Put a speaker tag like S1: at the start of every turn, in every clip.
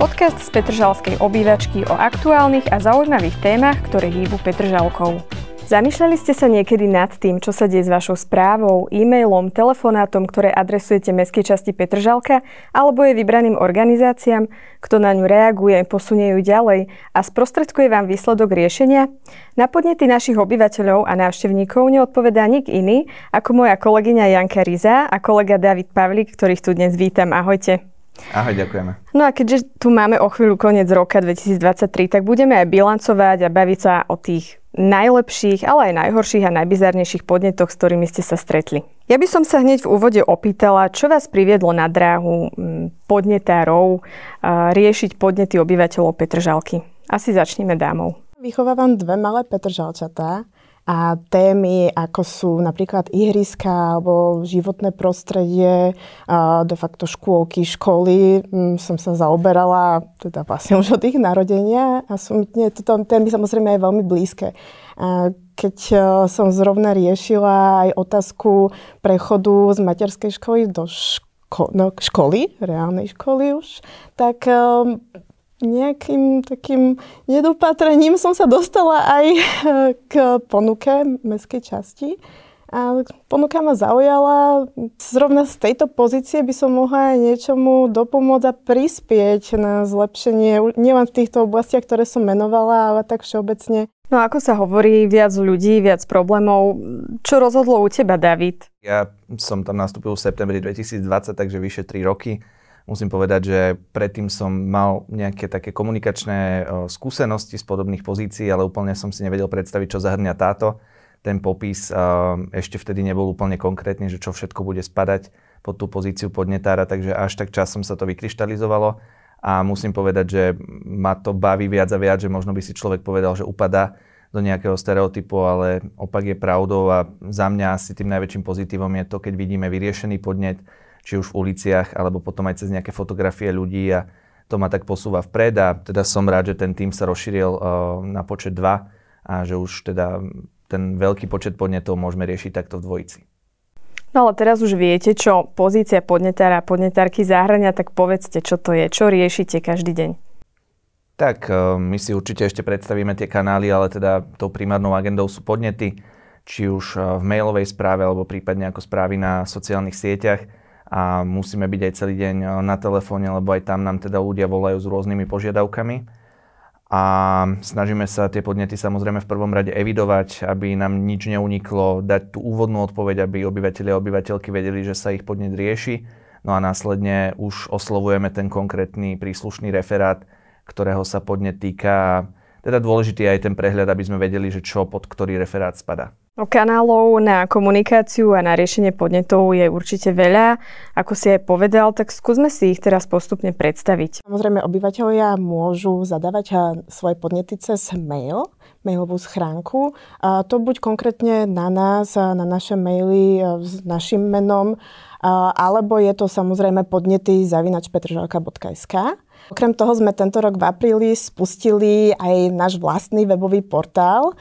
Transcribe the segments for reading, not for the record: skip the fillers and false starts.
S1: Podcast z Petržalskej obývačky o aktuálnych a zaujímavých témach, ktoré hýbu Petržalkou. Zamýšľali ste sa niekedy nad tým, čo sa deje s vašou správou, e-mailom, telefonátom, ktoré adresujete mestskej časti Petržalka, alebo je vybraným organizáciám, kto na ňu reaguje, posunie ju ďalej a sprostredkuje vám výsledok riešenia? Na podnety našich obyvateľov a návštevníkov neodpovedá nik iný ako moja kolegyňa Janka Riza a kolega David Pavlík, ktorých tu dnes vítam. Ahojte.
S2: Ahoj, ďakujeme.
S1: No a keďže tu máme o chvíľu koniec roka 2023, tak budeme aj bilancovať a baviť sa o tých najlepších, ale aj najhorších a najbizarnejších podnetoch, s ktorými ste sa stretli. Ja by som sa hneď v úvode opýtala, čo vás priviedlo na dráhu podnetárov riešiť podnety obyvateľov Petržalky. Asi začneme dámou.
S3: Vychovávam dve malé Petržalčatá a témy, ako sú napríklad ihriska alebo životné prostredie, de facto škôlky, školy, som sa zaoberala teda vlastne už od ich narodenia a sú mne tieto témy samozrejme aj veľmi blízke. Keď som zrovna riešila aj otázku prechodu z materskej školy do školy, reálnej školy už, tak nejakým takým nedopatrením som sa dostala aj k ponuke mestskej časti. A ponuka ma zaujala. Zrovna z tejto pozície by som mohla aj niečomu dopomôcť a prispieť na zlepšenie nielen v týchto oblastiach, ktoré som menovala, ale tak všeobecne.
S1: No ako sa hovorí, viac ľudí, viac problémov. Čo rozhodlo u teba, David?
S2: Ja som tam nastúpil v septembri 2020, takže vyše 3 roky. Musím povedať, že predtým som mal nejaké také komunikačné skúsenosti z podobných pozícií, ale úplne som si nevedel predstaviť, čo zahrňa táto. Ten popis ešte vtedy nebol úplne konkrétny, že čo všetko bude spadať pod tú pozíciu podnetára, takže až tak časom sa to vykryštalizovalo a musím povedať, že ma to baví viac a viac, že možno by si človek povedal, že upadá do nejakého stereotypu, ale opak je pravdou a za mňa asi tým najväčším pozitívom je to, keď vidíme vyriešený podnet, či už v uliciach, alebo potom aj cez nejaké fotografie ľudí a to ma tak posúva vpred a teda som rád, že ten tím sa rozšíril na počet 2 a že už teda ten veľký počet podnetov môžeme riešiť takto v dvojici.
S1: No ale teraz už viete, čo pozícia podnetára a podnetárky zahŕňa, tak povedzte, čo to je, čo riešite každý deň.
S2: Tak, my si určite ešte predstavíme tie kanály, ale teda tou primárnou agendou sú podnety, či už v mailovej správe, alebo prípadne ako správy na sociálnych sieťach. A musíme byť aj celý deň na telefóne, lebo aj tam nám teda ľudia volajú s rôznymi požiadavkami. A snažíme sa tie podnety samozrejme v prvom rade evidovať, aby nám nič neuniklo, dať tú úvodnú odpoveď, aby obyvatelia a obyvateľky vedeli, že sa ich podnet rieši. No a následne už oslovujeme ten konkrétny príslušný referát, ktorého sa podnet týka. Teda dôležitý je aj ten prehľad, aby sme vedeli, že čo pod ktorý referát spadá.
S1: Kanálov na komunikáciu a na riešenie podnetov je určite veľa. Ako si aj povedal, tak skúsme si ich teraz postupne predstaviť.
S3: Samozrejme, obyvateľia môžu zadávať svoje podnety cez mailovú schránku. A to buď konkrétne na nás, na naše maily s našim menom, alebo je to samozrejme podnety@petržalka.sk. Okrem toho sme tento rok v apríli spustili aj náš vlastný webový portál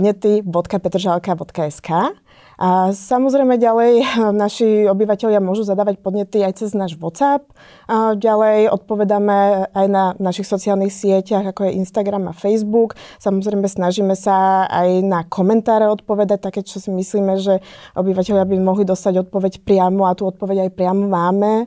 S3: podnety.petržalka.sk. A samozrejme ďalej naši obyvateľia môžu zadávať podnety aj cez náš WhatsApp. A ďalej odpovedáme aj na našich sociálnych sieťach, ako je Instagram a Facebook. Samozrejme snažíme sa aj na komentáre odpovedať, také, čo si myslíme, že obyvateľia by mohli dostať odpoveď priamo a tú odpoveď aj priamo máme.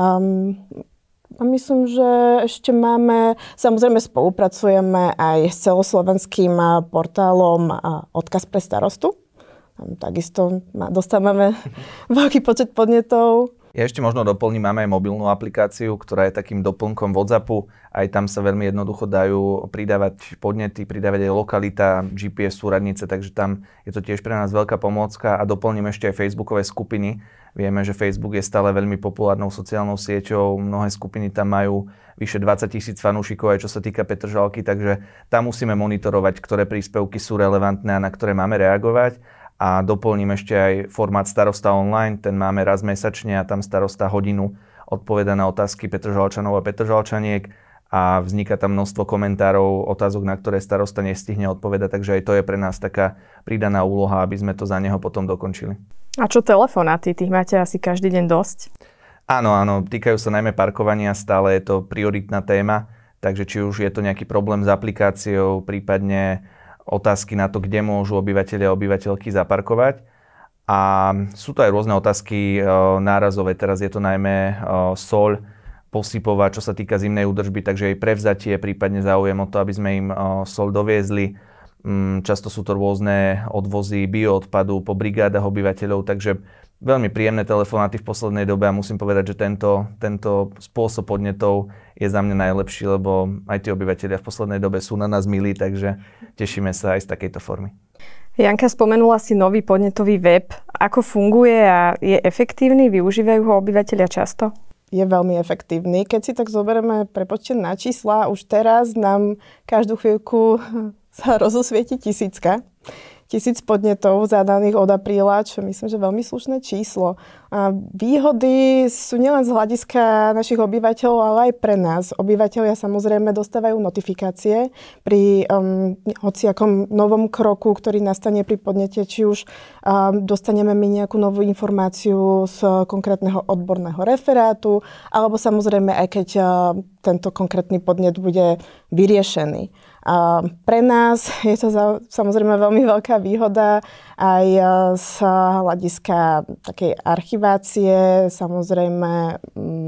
S3: A myslím, že ešte samozrejme spolupracujeme aj s celoslovenským portálom Odkaz pre starostu. Takisto dostávame veľký počet podnetov.
S2: Ja ešte možno doplním, máme aj mobilnú aplikáciu, ktorá je takým doplnkom WhatsAppu. Aj tam sa veľmi jednoducho dajú pridávať podnety, pridávať aj lokalita, GPS súradnice, takže tam je to tiež pre nás veľká pomôcka a doplním ešte aj facebookové skupiny. Vieme, že Facebook je stále veľmi populárnou sociálnou sieťou, mnohé skupiny tam majú vyše 20 000 fanúšikov, aj čo sa týka Petržalky, takže tam musíme monitorovať, ktoré príspevky sú relevantné a na ktoré máme reagovať. A doplním ešte aj formát Starosta online, ten máme raz mesačne a tam starosta hodinu odpoveda na otázky Petržalčanov a Petržalčaniek a vzniká tam množstvo komentárov, otázok, na ktoré starosta nestihne odpovedať, takže aj to je pre nás taká pridaná úloha, aby sme to za neho potom dokončili.
S1: A čo telefonáty? Tých máte asi každý deň dosť?
S2: Áno, týkajú sa najmä parkovania, stále je to prioritná téma. Takže či už je to nejaký problém s aplikáciou, prípadne otázky na to, kde môžu obyvateľia a obyvateľky zaparkovať. A sú to aj rôzne otázky nárazové. Teraz je to najmä soľ posypová, čo sa týka zimnej údržby, takže jej prevzatie, prípadne záujem o to, aby sme im soľ doviezli. Často sú to rôzne odvozy bioodpadu po brigádach obyvateľov, takže veľmi príjemné telefonáty v poslednej dobe a musím povedať, že tento spôsob podnetov je za mňa najlepší, lebo aj tí obyvateľia v poslednej dobe sú na nás milí, takže tešíme sa aj z takejto formy.
S1: Janka, spomenula si nový podnetový web. Ako funguje a je efektívny? Využívajú ho obyvateľia často?
S3: Je veľmi efektívny. Keď si tak zoberieme prepočet na čísla, už teraz nám každú chvíľku sa rozosvieti 1000 podnetov zadaných od apríla, čo myslím, že veľmi slušné číslo. A výhody sú nielen z hľadiska našich obyvateľov, ale aj pre nás. Obyvateľia samozrejme dostávajú notifikácie pri hociakom novom kroku, ktorý nastane pri podnete, či už dostaneme my nejakú novú informáciu z konkrétneho odborného referátu, alebo samozrejme aj keď tento konkrétny podnet bude vyriešený. A pre nás je to samozrejme veľmi veľká výhoda aj z hľadiska takej archivácie, samozrejme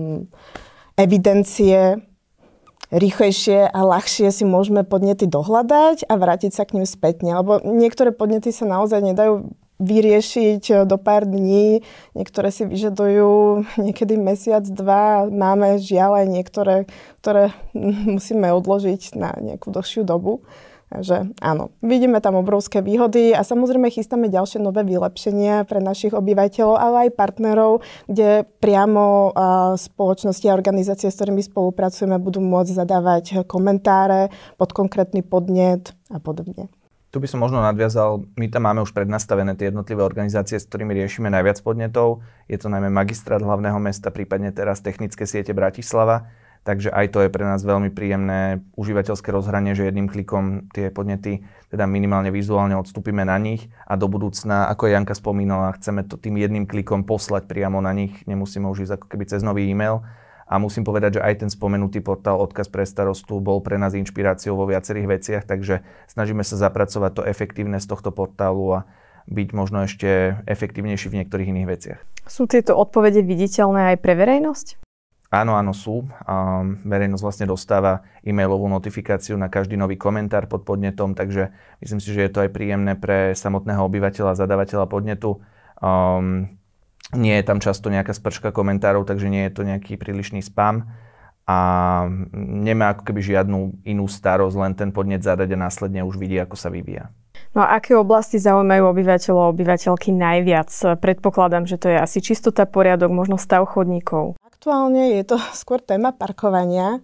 S3: evidencie. Rýchlejšie a ľahšie si môžeme podnety dohľadať a vrátiť sa k nim spätne. Lebo niektoré podnety sa naozaj nedajú vyriešiť do pár dní. Niektoré si vyžadujú niekedy mesiac, dva. Máme žiaľ aj niektoré, ktoré musíme odložiť na nejakú dlhšiu dobu. Takže áno, vidíme tam obrovské výhody a samozrejme chystáme ďalšie nové vylepšenia pre našich obyvateľov, ale aj partnerov, kde priamo spoločnosti a organizácie, s ktorými spolupracujeme, budú môcť zadávať komentáre pod konkrétny podnet a podobne.
S2: Tu by som možno nadviazal, my tam máme už prednastavené tie jednotlivé organizácie, s ktorými riešime najviac podnetov. Je to najmä magistrát hlavného mesta, prípadne teraz technické siete Bratislava. Takže aj to je pre nás veľmi príjemné užívateľské rozhranie, že jedným klikom tie podnety teda minimálne vizuálne odstúpime na nich a do budúcna, ako Janka spomínala, chceme to tým jedným klikom poslať priamo na nich, nemusíme už ísť ako keby cez nový e-mail. A musím povedať, že aj ten spomenutý portál Odkaz pre starostu bol pre nás inšpiráciou vo viacerých veciach, takže snažíme sa zapracovať to efektívne z tohto portálu a byť možno ešte efektívnejší v niektorých iných veciach.
S1: Sú tieto odpovede viditeľné aj pre verejnosť?
S2: Áno, sú. Verejnosť vlastne dostáva e-mailovú notifikáciu na každý nový komentár pod podnetom, takže myslím si, že je to aj príjemné pre samotného obyvateľa, zadavateľa podnetu. Nie je tam často nejaká sprška komentárov, takže nie je to nejaký prílišný spam a nemá ako keby žiadnu inú starosť, len ten podnet zadať a následne už vidí, ako sa vyvíja.
S1: No a aké oblasti zaujímajú obyvateľov a obyvateľky najviac? Predpokladám, že to je asi čistota, poriadok, možno stav chodníkov.
S3: Aktuálne je to skôr téma parkovania.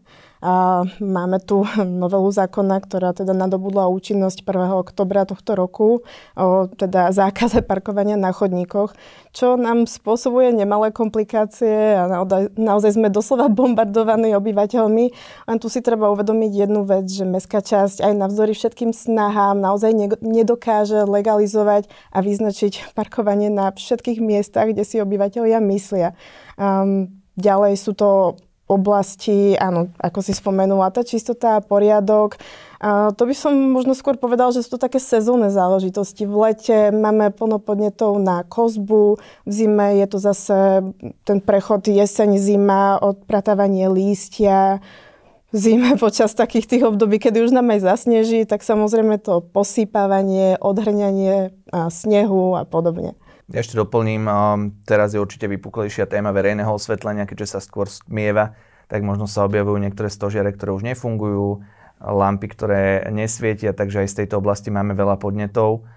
S3: Máme tu novelu zákona, ktorá teda nadobudla účinnosť 1. októbra tohto roku, o teda zákaze parkovania na chodníkoch, čo nám spôsobuje nemalé komplikácie a naozaj sme doslova bombardovaní obyvateľmi. Len tu si treba uvedomiť jednu vec, že mestská časť aj navzdory všetkým snahám naozaj nedokáže legalizovať a vyznačiť parkovanie na všetkých miestach, kde si obyvateľia myslia. Ďalej sú to oblasti, áno, ako si spomenula, tá čistota a poriadok. To by som možno skôr povedal, že sú to také sezónne záležitosti. V lete máme plno podnetov na kosbu, v zime je to zase ten prechod jeseň-zima, odpratávanie lístia. V zime počas takých tých období, kedy už nám aj zasneží, tak samozrejme to posýpavanie, odhrňanie snehu a podobne.
S2: Ja ešte doplním, teraz je určite vypuklejšia téma verejného osvetlenia, keďže sa skôr stmieva, tak možno sa objavujú niektoré stožiare, ktoré už nefungujú, lampy, ktoré nesvietia, takže aj z tejto oblasti máme veľa podnetov,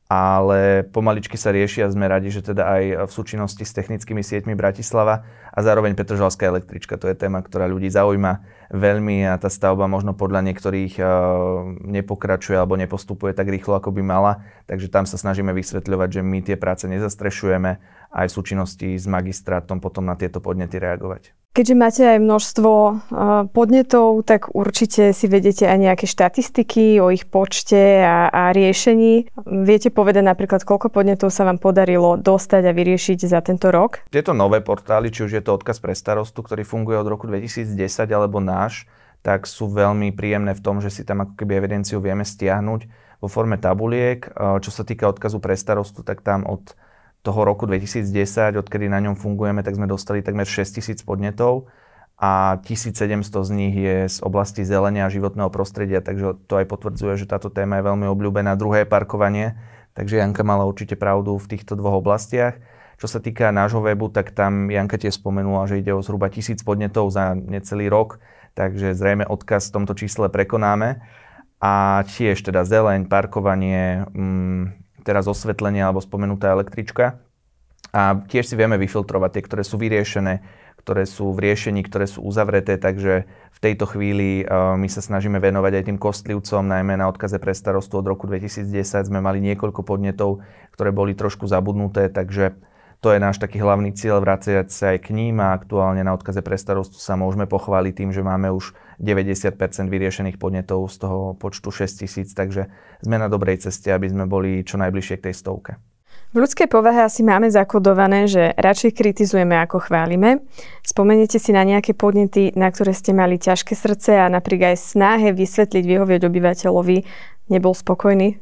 S2: ale pomaličky sa riešia, sme radi, že teda aj v súčinnosti s technickými sieťmi Bratislava a zároveň Petržalská električka, to je téma, ktorá ľudí zaujíma veľmi a tá stavba možno podľa niektorých nepokračuje alebo nepostupuje tak rýchlo, ako by mala, takže tam sa snažíme vysvetľovať, že my tie práce nezastrešujeme aj v súčinnosti s magistrátom potom na tieto podnety reagovať.
S1: Keďže máte aj množstvo podnetov, tak určite si vedete aj nejaké štatistiky o ich počte a riešení. Viete povedať napríklad, koľko podnetov sa vám podarilo dostať a vyriešiť za tento rok?
S2: Tieto nové portály, či už je to Odkaz pre starostu, ktorý funguje od roku 2010, alebo náš, tak sú veľmi príjemné v tom, že si tam ako keby evidenciu vieme stiahnuť vo forme tabuliek. Čo sa týka odkazu pre starostu, tak tam od toho roku 2010, odkedy na ňom fungujeme, tak sme dostali takmer 6 000 podnetov a 1700 z nich je z oblasti zelenia a životného prostredia, takže to aj potvrdzuje, že táto téma je veľmi obľúbená. Druhé je parkovanie, takže Janka mala určite pravdu v týchto dvoch oblastiach. Čo sa týka nášho webu, tak tam Janka tiež spomenula, že ide o zhruba 1000 podnetov za necelý rok, takže zrejme odkaz v tomto čísle prekonáme. A tiež teda zeleň, parkovanie, teraz osvetlenie alebo spomenutá električka. A tiež si vieme vyfiltrovať tie, ktoré sú vyriešené, ktoré sú v riešení, ktoré sú uzavreté, takže v tejto chvíli my sa snažíme venovať aj tým kostlivcom, najmä na odkaze pre starostu od roku 2010 sme mali niekoľko podnetov, ktoré boli trošku zabudnuté, takže to je náš taký hlavný cieľ, vraciať sa aj k ním a aktuálne na odkaze pre starostu sa môžeme pochváliť tým, že máme už 90% vyriešených podnetov z toho počtu 6000, takže sme na dobrej ceste, aby sme boli čo najbližšie k tej 100.
S1: V ľudskej povahe asi máme zakodované, že radšej kritizujeme ako chválime. Spomeniete si na nejaké podnety, na ktoré ste mali ťažké srdce a napríklad aj snahe vysvetliť, vyhovieť obyvateľovi, nebol spokojný?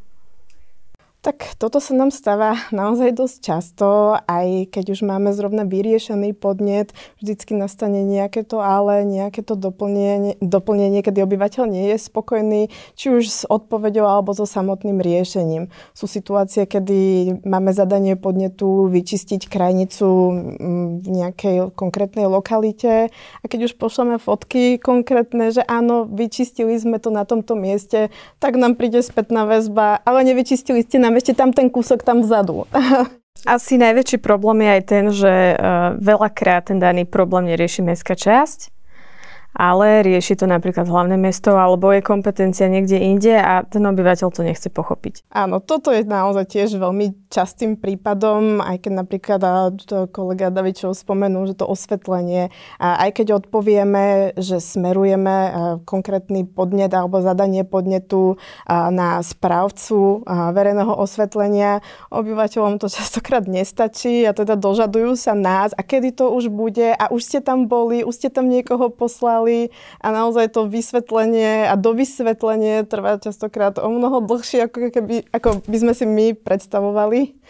S3: Tak toto sa nám stáva naozaj dosť často, aj keď už máme zrovna vyriešený podnet, vždycky nastane nejaké to ale, nejaké to doplnenie, kedy obyvateľ nie je spokojný, či už s odpoveďou alebo so samotným riešením. Sú situácie, kedy máme zadanie podnetu vyčistiť krajnicu v nejakej konkrétnej lokalite a keď už pošleme fotky konkrétne, že áno, vyčistili sme to na tomto mieste, tak nám príde spätná väzba, ale nevyčistili ste nám ešte tam ten kúsok tam vzadu.
S1: Asi najväčší problém je aj ten, že veľakrát ten daný problém nerieši mestská časť, ale rieši to napríklad hlavné mesto alebo je kompetencia niekde inde a ten obyvateľ to nechce pochopiť.
S3: Áno, toto je naozaj tiež veľmi častým prípadom, aj keď napríklad kolega Davičov spomenul, že to osvetlenie, aj keď odpovieme, že smerujeme konkrétny podnet alebo zadanie podnetu na správcu verejného osvetlenia, obyvateľom to častokrát nestačí a teda dožadujú sa nás a kedy to už bude a už ste tam boli, už ste tam niekoho poslali a naozaj to vysvetlenie a dovysvetlenie trvá častokrát o mnoho dlhšie, ako by sme si my predstavovali.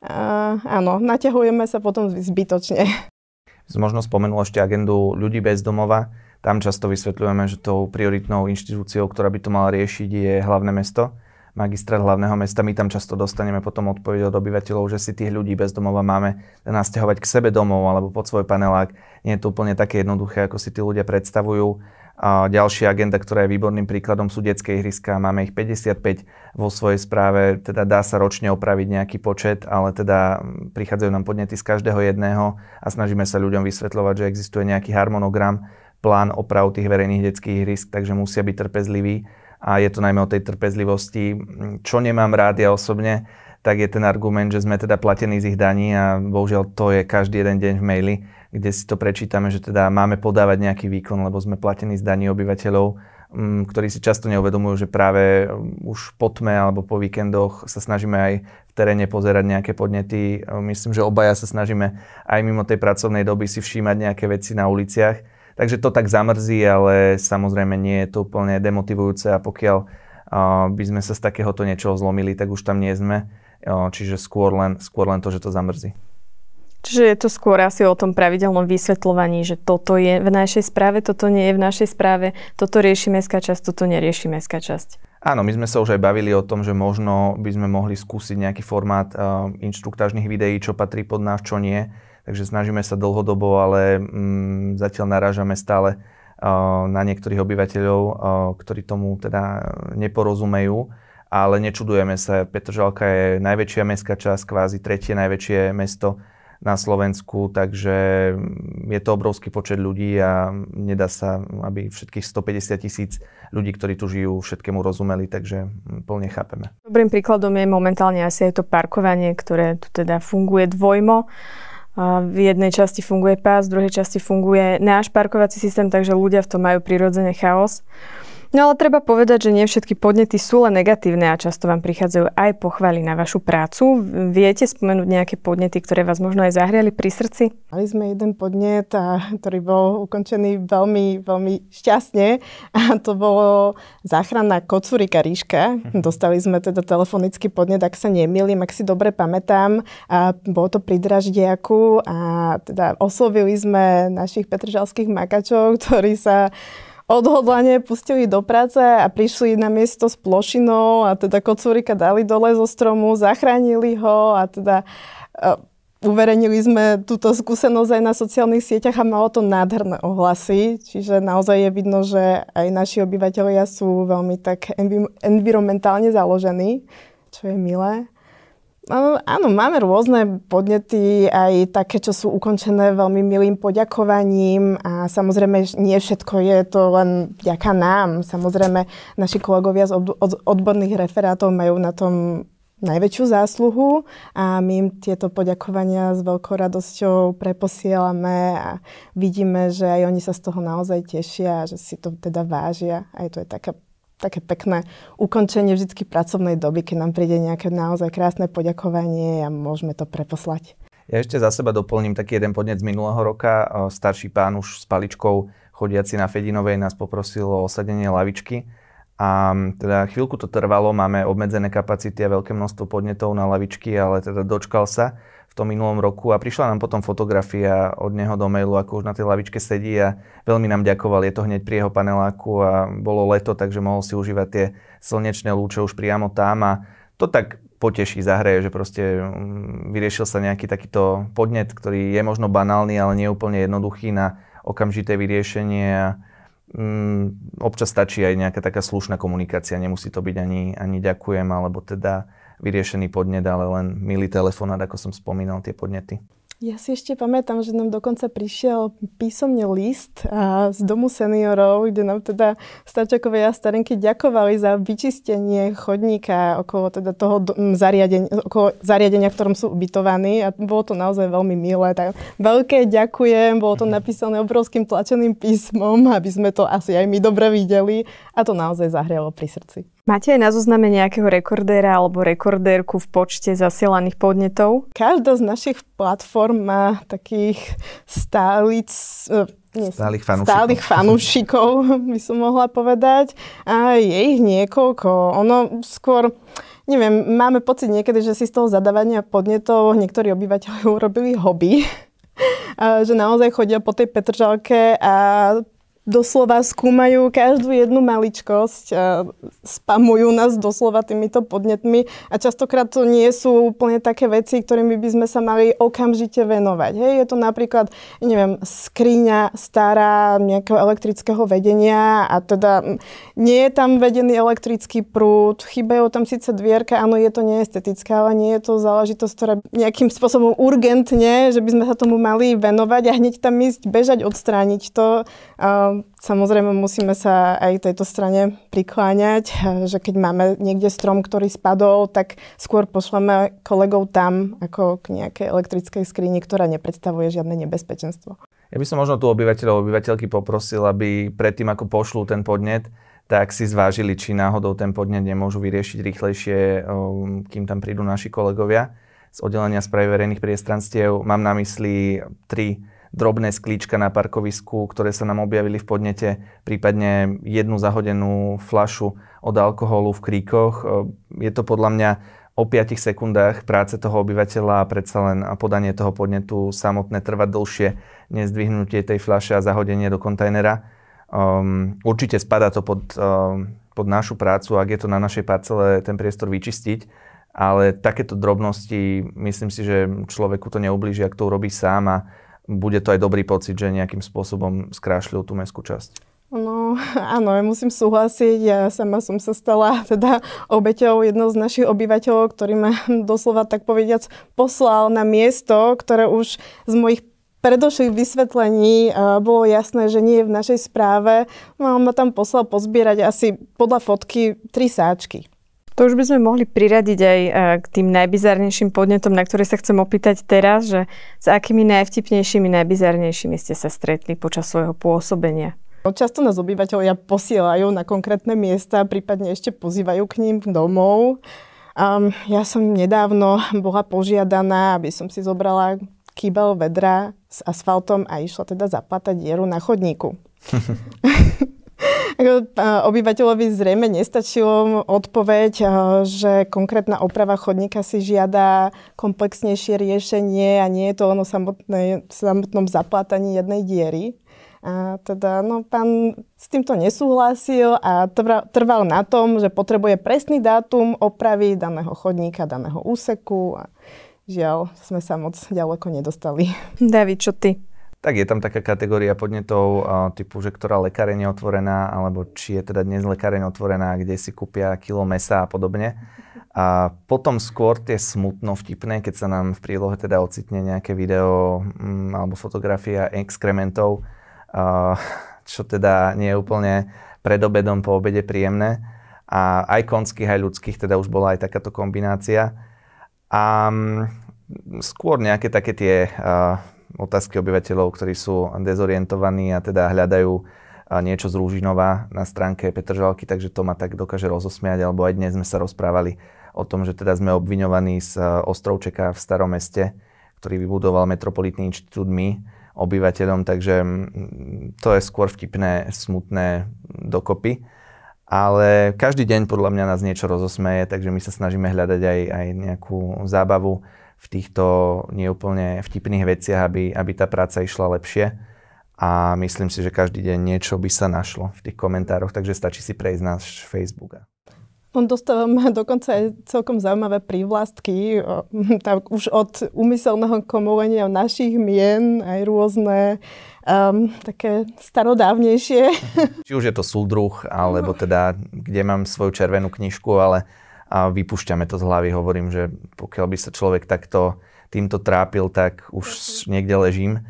S3: Áno, naťahujeme sa potom zbytočne.
S2: Možno spomenul ešte agendu ľudí bez domova. Tam často vysvetľujeme, že tou prioritnou inštitúciou, ktorá by to mala riešiť, je hlavné mesto. Magistrát hlavného mesta, my tam často dostaneme potom odpoveď od obyvateľov, že si tých ľudí bez domova máme nasťahovať k sebe domov alebo pod svoj panelák. Nie je to úplne také jednoduché, ako si tí ľudia predstavujú. A ďalšia agenda, ktorá je výborným príkladom, sú detské ihriská. Máme ich 55 vo svojej správe, teda dá sa ročne opraviť nejaký počet, ale teda prichádzajú nám podnety z každého jedného a snažíme sa ľuďom vysvetľovať, že existuje nejaký harmonogram, plán oprav tých verejných detských ihrisk, takže musia byť trpezliví. A je to najmä o tej trpezlivosti. Čo nemám rád ja osobne, tak je ten argument, že sme teda platení z ich daní a bohužiaľ to je každý jeden deň v maili, kde si to prečítame, že teda máme podávať nejaký výkon, lebo sme platení z daní obyvateľov, ktorí si často neuvedomujú, že práve už po tme alebo po víkendoch sa snažíme aj v teréne pozerať nejaké podnety. Myslím, že obaja sa snažíme aj mimo tej pracovnej doby si všímať nejaké veci na uliciach. Takže to tak zamrzí, ale samozrejme nie je to úplne demotivujúce a pokiaľ by sme sa z takéhoto niečoho zlomili, tak už tam nie sme. Čiže skôr len to, že to zamrzí.
S1: Čiže je to skôr asi o tom pravidelnom vysvetľovaní, že toto je v našej správe, toto nie je v našej správe, toto rieši mestská časť, toto nerieši mestská časť.
S2: Áno, my sme sa už aj bavili o tom, že možno by sme mohli skúsiť nejaký formát inštruktážnych videí, čo patrí pod nás, čo nie. Takže snažíme sa dlhodobo, ale zatiaľ narážame stále na niektorých obyvateľov, ktorí tomu teda neporozumejú. Ale nečudujeme sa, Petržalka je najväčšia mestská časť, kvázi tretie najväčšie mesto na Slovensku, takže je to obrovský počet ľudí a nedá sa, aby všetkých 150 000 ľudí, ktorí tu žijú, všetkému rozumeli, takže plne chápeme.
S1: Dobrým príkladom je momentálne asi aj to parkovanie, ktoré tu teda funguje dvojmo. V jednej časti funguje pás, v druhej časti funguje náš parkovací systém, takže ľudia v tom majú prirodzene chaos. No ale treba povedať, že nie všetky podnety sú len negatívne a často vám prichádzajú aj pochvaly na vašu prácu. Viete spomenúť nejaké podnety, ktoré vás možno aj zahriali pri srdci?
S3: Mali sme jeden podnet, ktorý bol ukončený veľmi, veľmi šťastne a to bolo záchrana kocúrika Ríška. Dostali sme teda telefonický podnet, ak sa nemýlim, ak si dobre pamätám. A bolo to pri Draždiaku a teda oslovili sme našich petržalských makačov, ktorí sa odhodlane pustili do práce a prišli na miesto s plošinou a teda kocúrika dali dole zo stromu, zachránili ho a teda uverejnili sme túto skúsenosť aj na sociálnych sieťach a malo to nádherné ohlasy. Čiže naozaj je vidno, že aj naši obyvateľia sú veľmi tak environmentálne založení, čo je milé. Áno, máme rôzne podnety, aj také, čo sú ukončené veľmi milým poďakovaním a samozrejme nie všetko je to len vďaka nám. Samozrejme, naši kolegovia z odborných referátov majú na tom najväčšiu zásluhu a my im tieto poďakovania s veľkou radosťou preposielame a vidíme, že aj oni sa z toho naozaj tešia a že si to teda vážia. Aj to je také pekné ukončenie vždycky pracovnej doby, keď nám príde nejaké naozaj krásne poďakovanie a môžeme to preposlať.
S2: Ja ešte za seba doplním taký jeden podnet z minulého roka. Starší pán už s paličkou chodiaci na Fedinovej nás poprosil o osadenie lavičky. A teda chvíľku to trvalo, máme obmedzené kapacity a veľké množstvo podnetov na lavičky, ale teda dočkal sa v tom minulom roku a prišla nám potom fotografia od neho do mailu, ako už na tej lavičke sedí a veľmi nám ďakoval. Je to hneď pri jeho paneláku a bolo leto, takže mohol si užívať tie slnečné lúče už priamo tam a to tak poteší, zahraje, že proste vyriešil sa nejaký takýto podnet, ktorý je možno banálny, ale nie úplne jednoduchý na okamžité vyriešenie a občas stačí aj nejaká taká slušná komunikácia, nemusí to byť ani ďakujem, alebo teda vyriešený podnet, ale len milý telefonát, ako som spomínal, tie podnety.
S3: Ja si ešte pamätám, že nám dokonca prišiel písomne list z domu seniorov, kde nám teda starčakovia a starenky ďakovali za vyčistenie chodníka okolo teda toho zariadenia, v ktorom sú ubytovaní a bolo to naozaj veľmi milé. Tak veľké ďakujem, bolo to napísané obrovským tlačeným písmom, aby sme to asi aj my dobre videli a to naozaj zahrialo pri srdci.
S1: Máte aj na zozname nejakého rekordéra alebo rekordérku v počte zasielaných podnetov?
S3: Každá z našich platform má takých stálych fanúšikov, by som mohla povedať. A je ich niekoľko. Ono skôr, neviem, máme pocit niekedy, že si z toho zadávania podnetov niektorí obyvateľi urobili hobby. A že naozaj chodia po tej Petržalke a doslova skúmajú každú jednu maličkosť, spamujú nás doslova týmito podnetmi a častokrát to nie sú úplne také veci, ktorými by sme sa mali okamžite venovať. Hej, je to napríklad, neviem, skriňa stará nejakého elektrického vedenia a teda nie je tam vedený elektrický prúd, chýbajú tam síce dvierka, áno, je to neestetické, ale nie je to záležitosť, ktorá nejakým spôsobom urgentne, že by sme sa tomu mali venovať a hneď tam ísť, bežať, odstrániť to. Samozrejme musíme sa aj tejto strane prikláňať, že keď máme niekde strom, ktorý spadol, tak skôr pošleme kolegov tam ako k nejakej elektrickej skrini, ktorá nepredstavuje žiadne nebezpečenstvo.
S2: Ja by som možno tu obyvateľky poprosil, aby predtým, ako pošlú ten podnet, tak si zvážili, či náhodou ten podnet nemôžu vyriešiť rýchlejšie, kým tam prídu naši kolegovia z oddelenia správy verejných priestranstiev. Mám na mysli 3 drobné sklíčka na parkovisku, ktoré sa nám objavili v podnete, prípadne jednu zahodenú fľašu od alkoholu v kríkoch. Je to podľa mňa o 5 sekundách práce toho obyvateľa a predsa len podanie toho podnetu samotné trvá dlhšie, než zdvihnutie tej fľaše a zahodenie do kontajnera. Určite spadá to pod našu prácu, ak je to na našej parcele ten priestor vyčistiť, ale takéto drobnosti, myslím si, že človeku to neublíži, ak to urobí sám a bude to aj dobrý pocit, že nejakým spôsobom skrášľil tú mestskú časť.
S3: No, áno, ja musím súhlasiť. Ja sama som sa stala teda obeťou jedného z našich obyvateľov, ktorý ma doslova tak povediac poslal na miesto, ktoré už z mojich predošlých vysvetlení bolo jasné, že nie je v našej správe. No, on ma tam poslal pozbierať asi podľa fotky 3 sáčky.
S1: To už by sme mohli priradiť aj k tým najbizarnejším podnetom, na ktoré sa chcem opýtať teraz, že s akými najvtipnejšími, najbizarnejšími ste sa stretli počas svojho pôsobenia?
S3: Často nás obyvateľia posielajú na konkrétne miesta, prípadne ešte pozývajú k ním domov. Ja som nedávno bola požiadaná, aby som si zobrala kýbel vedra s asfaltom a išla teda zaplatať dieru na chodníku. Obyvateľovi zrejme nestačilo odpoveď, že konkrétna oprava chodníka si žiada komplexnejšie riešenie a nie je to len o samotnom zaplátaní jednej diery. A teda, pán s týmto nesúhlasil a trval na tom, že potrebuje presný dátum opravy daného chodníka, daného úseku a žiaľ, sme sa moc ďaleko nedostali.
S1: David, čo ty?
S2: Tak je tam taká kategória podnetov typu, že ktorá lekáreň je otvorená, alebo či je teda dnes lekáreň otvorená, kde si kúpia kilo mäsa a podobne. A potom skôr tie smutno vtipné, keď sa nám v prílohe teda ocitne nejaké video alebo fotografia exkrementov, čo teda nie je úplne pred obedom, po obede príjemné. A aj konských, aj ľudských, teda už bola aj takáto kombinácia. A skôr nejaké také tie otázky obyvateľov, ktorí sú dezorientovaní a teda hľadajú niečo z Rúžinova na stránke Petržalky, takže to ma tak dokáže rozosmiať, alebo aj dnes sme sa rozprávali o tom, že teda sme obviňovaní z Ostrovčeka v Starom Meste, ktorý vybudoval Metropolitný inštitút obyvateľom, takže to je skôr vtipné, smutné dokopy. Ale každý deň podľa mňa nás niečo rozosmeje, takže my sa snažíme hľadať aj nejakú zábavu v týchto neúplne vtipných veciach, aby tá práca išla lepšie. A myslím si, že každý deň niečo by sa našlo v tých komentároch, takže stačí si prejsť náš Facebook.
S3: Dostávame dokonca aj celkom zaujímavé prívlastky, tak už od úmyselného komolenia našich mien, aj rôzne také starodávnejšie.
S2: Či už je to súldruh, alebo teda, kde mám svoju červenú knižku, ale vypúšťame to z hlavy. Hovorím, že pokiaľ by sa človek takto týmto trápil, tak už niekde ležím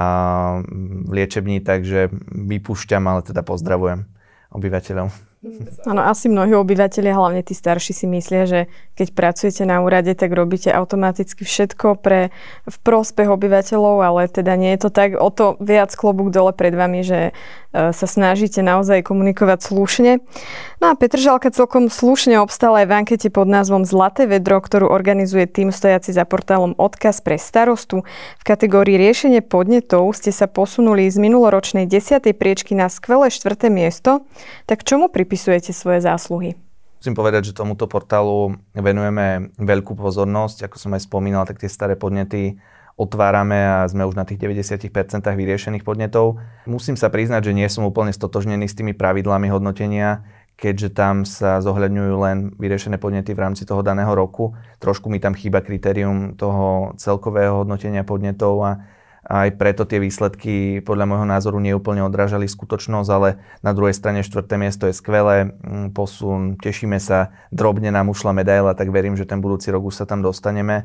S2: v liečebni, takže vypúšťam, ale teda pozdravujem obyvateľov.
S1: Áno, asi mnohí obyvateľia, hlavne tí starší, si myslia, že keď pracujete na úrade, tak robíte automaticky všetko v prospech obyvateľov, ale teda nie je to tak. O to viac klobúk dole pred vami, že sa snažíte naozaj komunikovať slušne. No a Petržalka celkom slušne obstála aj v ankete pod názvom Zlaté vedro, ktorú organizuje tým stojaci za portálom Odkaz pre starostu. V kategórii riešenie podnetov ste sa posunuli z minuloročnej 10. priečky na skvelé 4. miesto. Tak čomu pripisujete svoje zásluhy?
S2: Musím povedať, že tomuto portálu venujeme veľkú pozornosť. Ako som aj spomínal, tak tie staré podnety otvárame a sme už na tých 90% vyriešených podnetov. Musím sa priznať, že nie som úplne stotožnený s tými pravidlami hodnotenia, keďže tam sa zohľadňujú len vyriešené podnety v rámci toho daného roku. Trošku mi tam chýba kritérium toho celkového hodnotenia podnetov a aj preto tie výsledky podľa môjho názoru neúplne odrážali skutočnosť, ale na druhej strane 4. miesto je skvelé, posun, tešíme sa, drobne nám ušla medaila, tak verím, že ten budúci rok už sa tam dostaneme.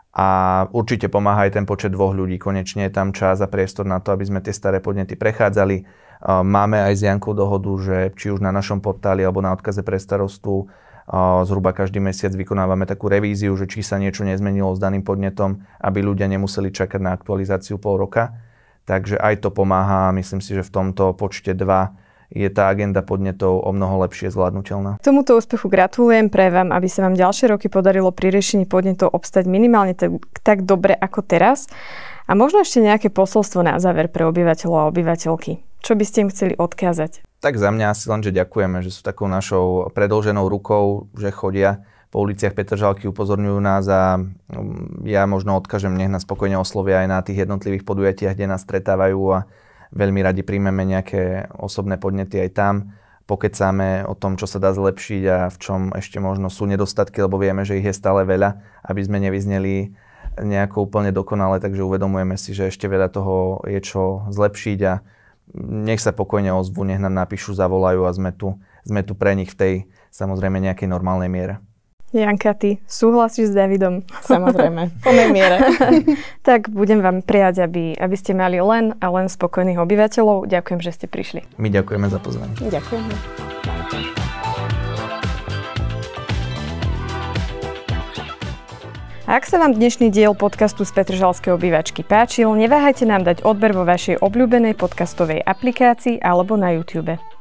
S2: A určite pomáha aj ten počet 2 ľudí. Konečne je tam čas a priestor na to, aby sme tie staré podnety prechádzali. Máme aj s Jankou dohodu, že či už na našom portáli alebo na Odkaze pre starostu zhruba každý mesiac vykonávame takú revíziu, že či sa niečo nezmenilo s daným podnetom, aby ľudia nemuseli čakať na aktualizáciu pol roka. Takže aj to pomáha. Myslím si, že v tomto počte 2 je tá agenda podnetov o mnoho lepšie zvládnutelná.
S1: K tomuto úspechu gratulujem, prajem vám, aby sa vám ďalšie roky podarilo pri riešení podnetov obstať minimálne tak dobre ako teraz. A možno ešte nejaké posolstvo na záver pre obyvateľov a obyvateľky. Čo by ste im chceli odkázať?
S2: Tak za mňa asi len, že ďakujeme, že sú takou našou predĺženou rukou, že chodia po uliciach Petržalky, upozorňujú nás a ja možno odkážem, nech nás spokojne oslovia aj na tých jednotlivých podujatiach, kde nás stretávajú a veľmi radi príjmeme nejaké osobné podnety aj tam. Pokecáme o tom, čo sa dá zlepšiť a v čom ešte možno sú nedostatky, lebo vieme, že ich je stále veľa, aby sme nevyzneli nejako úplne dokonale, takže uvedomujeme si, že ešte veľa toho je čo zlepšiť a nech sa pokojne ozvú, nech nám napíšu, zavolajú a sme tu pre nich v tej samozrejme nejakej normálnej miere.
S1: Janka, ty súhlasíš s Davidom?
S3: Samozrejme, v plnej miere.
S1: Tak budem vám prijať, aby ste mali len a len spokojných obyvateľov. Ďakujem, že ste prišli.
S2: My ďakujeme za pozvanie.
S3: Ďakujeme.
S1: A Ak sa vám dnešný diel podcastu z Petržalskej obývačky páčil, neváhajte nám dať odber vo vašej obľúbenej podcastovej aplikácii alebo na YouTube.